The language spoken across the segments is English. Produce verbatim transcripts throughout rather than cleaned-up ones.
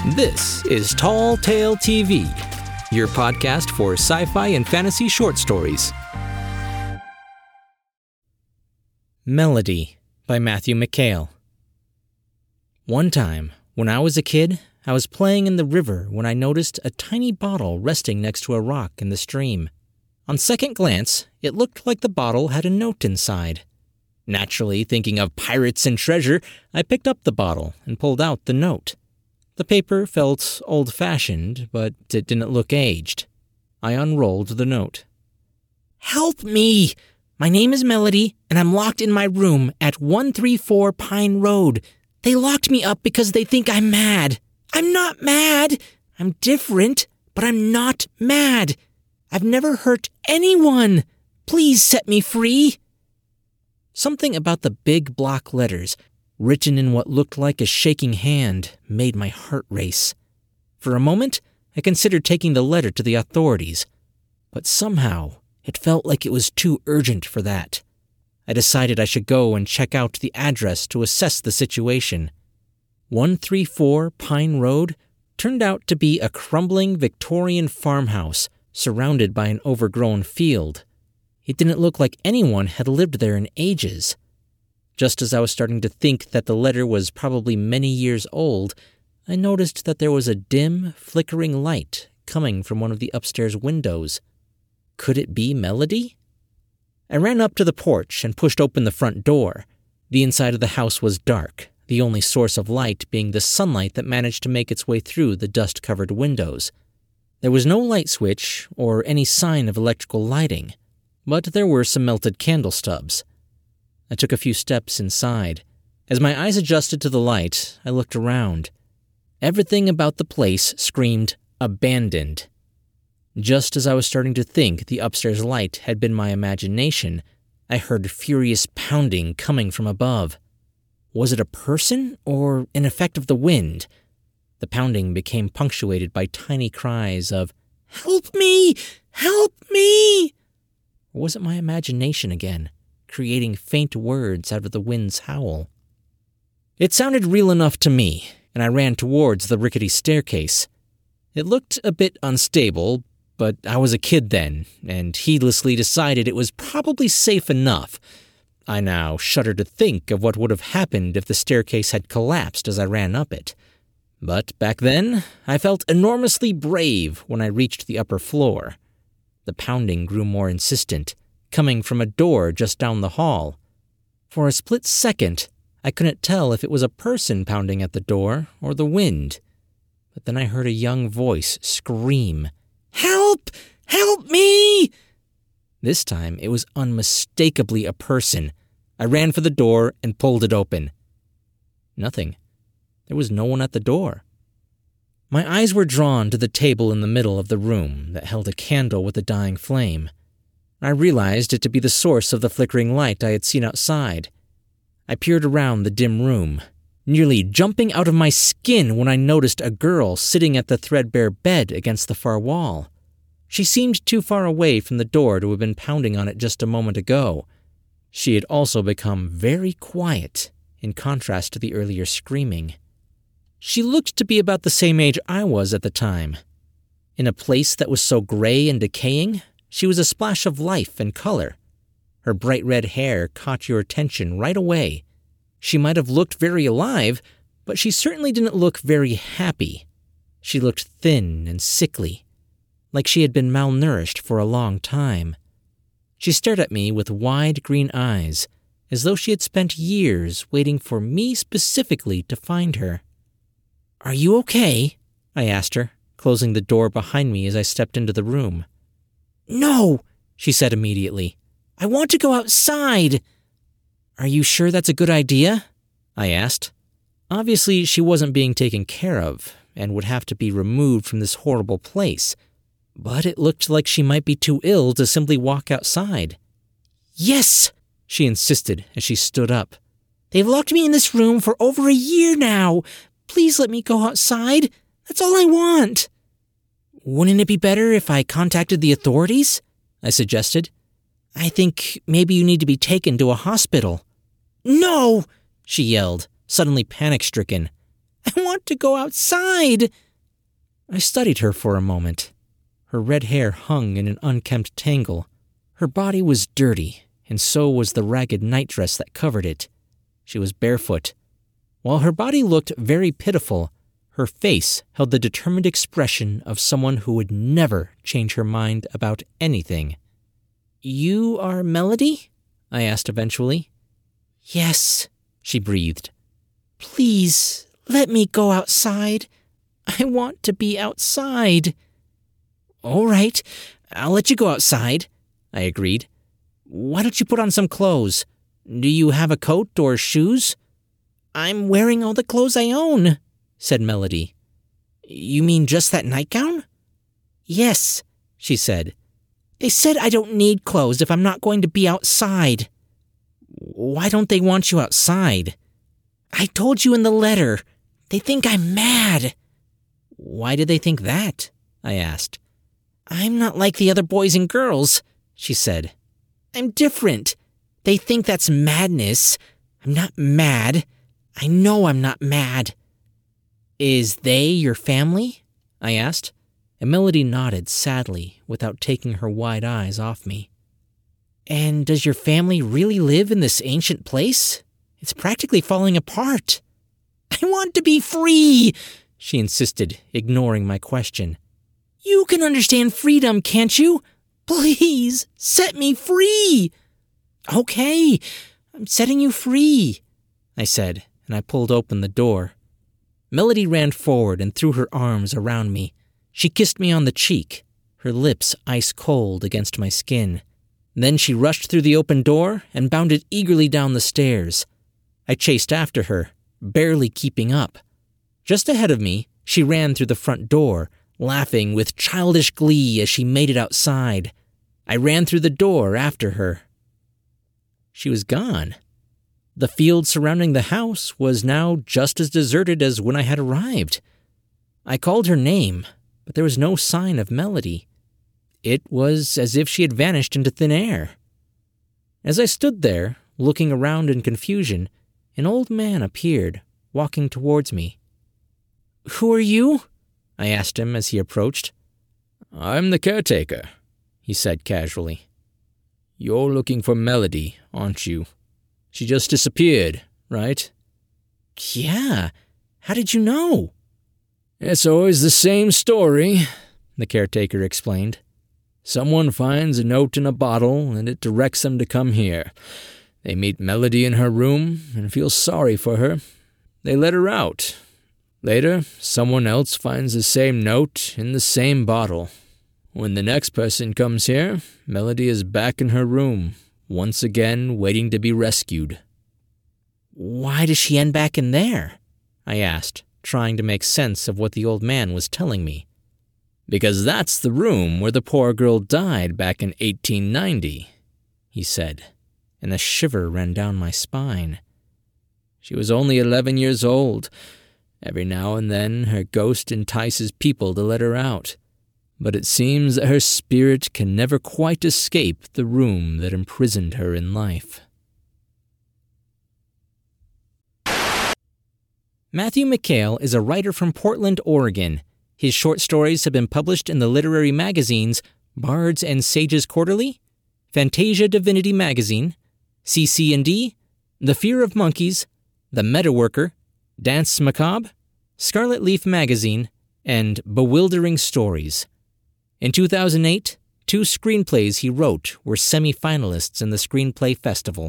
This is Tall Tale T V, your podcast for sci-fi and fantasy short stories. Melody by Matthew McHale. One time, when I was a kid, I was playing in the river when I noticed a tiny bottle resting next to a rock in the stream. On second glance, it looked like the bottle had a note inside. Naturally, thinking of pirates and treasure, I picked up the bottle and pulled out the note. The paper felt old-fashioned, but it didn't look aged. I unrolled the note. Help me! My name is Melody, and I'm locked in my room at one thirty-four Pine Road. They locked me up because they think I'm mad. I'm not mad! I'm different, but I'm not mad. I've never hurt anyone. Please set me free. Something about the big block letters, written in what looked like a shaking hand, made my heart race. For a moment, I considered taking the letter to the authorities, but somehow it felt like it was too urgent for that. I decided I should go and check out the address to assess the situation. one thirty-four Pine Road turned out to be a crumbling Victorian farmhouse surrounded by an overgrown field. It didn't look like anyone had lived there in ages. Just as I was starting to think that the letter was probably many years old, I noticed that there was a dim, flickering light coming from one of the upstairs windows. Could it be Melody? I ran up to the porch and pushed open the front door. The inside of the house was dark, the only source of light being the sunlight that managed to make its way through the dust-covered windows. There was no light switch or any sign of electrical lighting, but there were some melted candle stubs. I took a few steps inside. As my eyes adjusted to the light, I looked around. Everything about the place screamed, abandoned. Just as I was starting to think the upstairs light had been my imagination, I heard furious pounding coming from above. Was it a person or an effect of the wind? The pounding became punctuated by tiny cries of, "Help me! Help me!" Or was it my imagination again, creating faint words out of the wind's howl? It sounded real enough to me, and I ran towards the rickety staircase. It looked a bit unstable, but I was a kid then, and heedlessly decided it was probably safe enough. I now shudder to think of what would have happened if the staircase had collapsed as I ran up it. But back then, I felt enormously brave when I reached the upper floor. The pounding grew more insistent, coming from a door just down the hall. For a split second, I couldn't tell if it was a person pounding at the door or the wind. But then I heard a young voice scream, "Help! Help me!" This time, it was unmistakably a person. I ran for the door and pulled it open. Nothing. There was no one at the door. My eyes were drawn to the table in the middle of the room that held a candle with a dying flame. I realized it to be the source of the flickering light I had seen outside. I peered around the dim room, nearly jumping out of my skin when I noticed a girl sitting at the threadbare bed against the far wall. She seemed too far away from the door to have been pounding on it just a moment ago. She had also become very quiet, in contrast to the earlier screaming. She looked to be about the same age I was at the time. In a place that was so gray and decaying, she was a splash of life and color. Her bright red hair caught your attention right away. She might have looked very alive, but she certainly didn't look very happy. She looked thin and sickly, like she had been malnourished for a long time. She stared at me with wide green eyes, as though she had spent years waiting for me specifically to find her. "Are you okay?" I asked her, closing the door behind me as I stepped into the room. "No," she said immediately. "I want to go outside." "Are you sure that's a good idea?" I asked. Obviously, she wasn't being taken care of and would have to be removed from this horrible place, but it looked like she might be too ill to simply walk outside. "Yes," she insisted as she stood up. "They've locked me in this room for over a year now. Please let me go outside. That's all I want." "Wouldn't it be better if I contacted the authorities?" I suggested. "I think maybe you need to be taken to a hospital." "No!" she yelled, suddenly panic-stricken. I want to go outside. I studied her for a moment. Her red hair hung in an unkempt tangle. Her body was dirty, and so was the ragged nightdress that covered it. She was barefoot. While her body looked very pitiful, her face held the determined expression of someone who would never change her mind about anything. You are Melody? I asked eventually. Yes, she breathed. Please, let me go outside. I want to be outside. All right, I'll let you go outside, I agreed. Why don't you put on some clothes? Do you have a coat or shoes? I'm wearing all the clothes I own, said Melody. You mean just that nightgown? Yes, she said. They said I don't need clothes if I'm not going to be outside. Why don't they want you outside? I told you in the letter. They think I'm mad. Why did they think that? I asked. I'm not like the other boys and girls, she said. I'm different. They think that's madness. I'm not mad. I know I'm not mad. Is they your family? I asked, and Melody nodded sadly without taking her wide eyes off me. And does your family really live in this ancient place? It's practically falling apart. I want to be free, she insisted, ignoring my question. You can understand freedom, can't you? Please, set me free. Okay, I'm setting you free, I said, and I pulled open the door. Melody ran forward and threw her arms around me. She kissed me on the cheek, her lips ice cold against my skin. Then she rushed through the open door and bounded eagerly down the stairs. I chased after her, barely keeping up. Just ahead of me, she ran through the front door, laughing with childish glee as she made it outside. I ran through the door after her. She was gone. The field surrounding the house was now just as deserted as when I had arrived. I called her name, but there was no sign of Melody. It was as if she had vanished into thin air. As I stood there, looking around in confusion, an old man appeared, walking towards me. Who are you? I asked him as he approached. I'm the caretaker, he said casually. You're looking for Melody, aren't you? She just disappeared, right? Yeah. How did you know? It's always the same story, the caretaker explained. Someone finds a note in a bottle, and it directs them to come here. They meet Melody in her room and feel sorry for her. They let her out. Later, someone else finds the same note in the same bottle. When the next person comes here, Melody is back in her room, once again waiting to be rescued. Why does she end back in there? I asked, trying to make sense of what the old man was telling me. Because that's the room where the poor girl died back in eighteen ninety, he said, and a shiver ran down my spine. She was only eleven years old. Every now and then her ghost entices people to let her out, but it seems that her spirit can never quite escape the room that imprisoned her in life. Matthew McHale is a writer from Portland, Oregon. His short stories have been published in the literary magazines Bards and Sages Quarterly, Fantasia Divinity Magazine, C C and D, The Fear of Monkeys, The Metaworker, Dance Macabre, Scarlet Leaf Magazine, and Bewildering Stories. In two thousand eight, two screenplays he wrote were semi-finalists in the Screenplay Festival.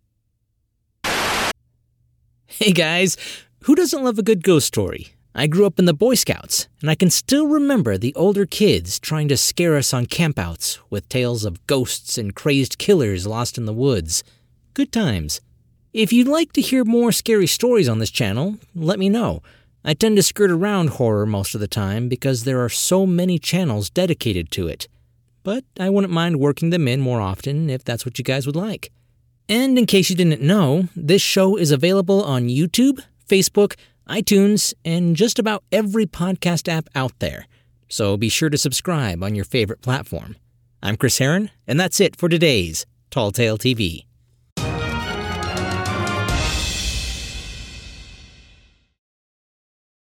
Hey guys, who doesn't love a good ghost story? I grew up in the Boy Scouts, and I can still remember the older kids trying to scare us on campouts with tales of ghosts and crazed killers lost in the woods. Good times. If you'd like to hear more scary stories on this channel, let me know. I tend to skirt around horror most of the time because there are so many channels dedicated to it. But I wouldn't mind working them in more often if that's what you guys would like. And in case you didn't know, this show is available on YouTube, Facebook, iTunes, and just about every podcast app out there. So be sure to subscribe on your favorite platform. I'm Chris Herron, and that's it for today's Tall Tale T V.